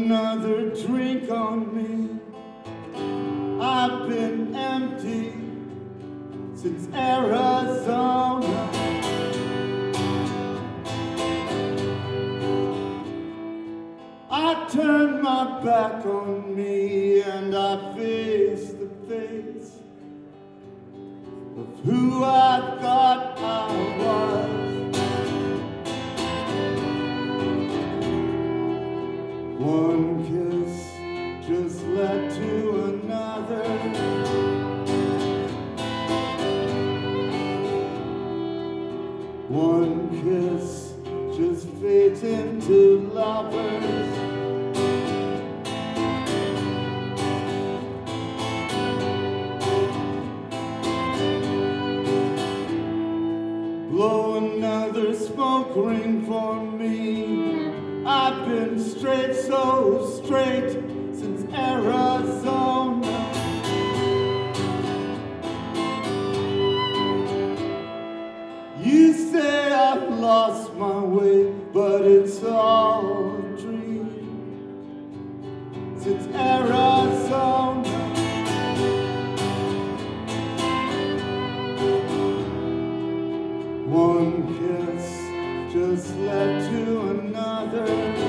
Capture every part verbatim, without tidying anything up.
another drink on me. I've been empty since Arizona. I turned my back on me and I faced the face of who I thought I was. One kiss just led to another. One kiss just fades into lovers. Blow another smoke ring for me. I've been straight, so straight since Arizona. You say I've lost my way, but it's all a dream since Arizona. One kiss just led to another.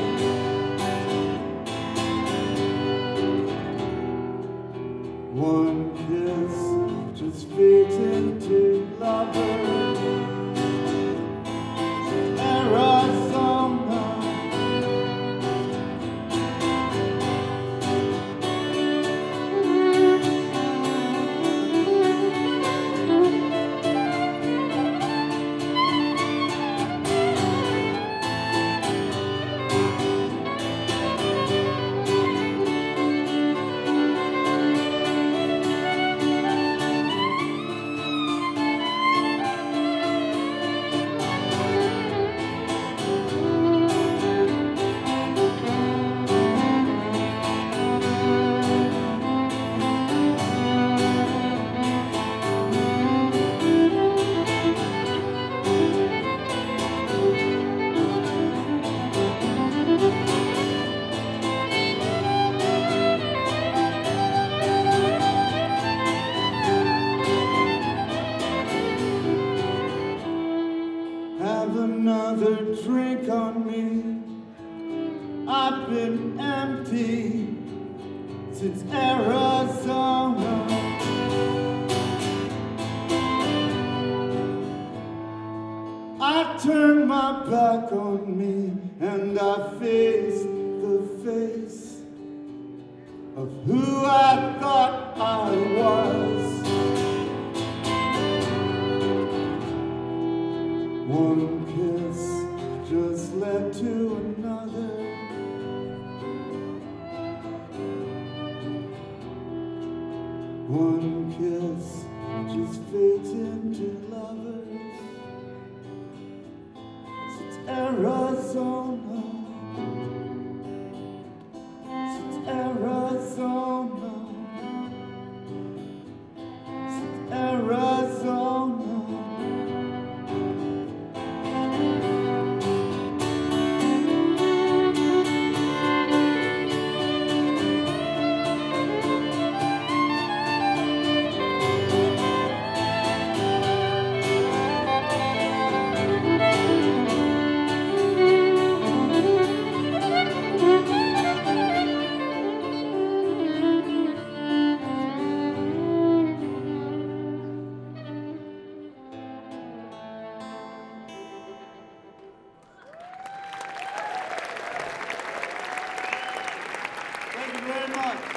One kiss just fades into lovers. Arizona. Have another drink on me. I've been empty since Arizona. I turned my back on me and I faced the face of who I thought I was. One kiss just led to another. One kiss just fades into lovers. Since Arizona, since Arizona, since Arizona. Thank you very much.